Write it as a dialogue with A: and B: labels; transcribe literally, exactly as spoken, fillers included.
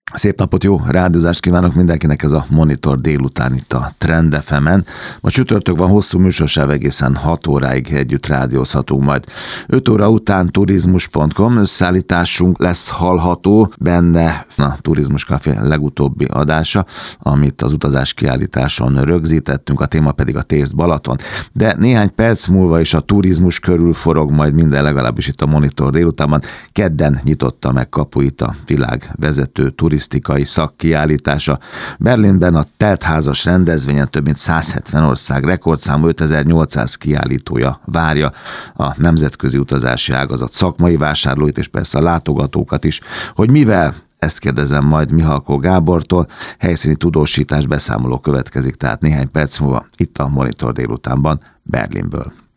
A: Szép napot, jó rádiózást kívánok mindenkinek, ez a Monitor délután itt a Trend ef emen. Ma csütörtök van, hosszú műsorsáv, egészen hat óráig együtt rádiózhatunk majd. öt óra után turizmus pont com összeállításunk lesz hallható, benne a Turizmus Café legutóbbi adása, amit az utazás kiállításon rögzítettünk, a téma pedig a Taste Balaton. De néhány perc múlva is a turizmus körül forog majd minden, legalábbis itt a Monitor délutánban. Kedden nyitotta meg kapuit a világ vezető turisztikai szakkiállítása. Berlinben a teltházas rendezvényen több mint száz hetven ország rekordszámú ötezer-nyolcszáz kiállítója várja a nemzetközi utazási ágazat szakmai vásárlóit és persze a látogatókat is. Hogy mivel? Ezt kérdezem majd Mihalkó Gábortól, helyszíni tudósítás beszámoló következik, tehát néhány perc múlva itt a Monitor délutánban Berlinből.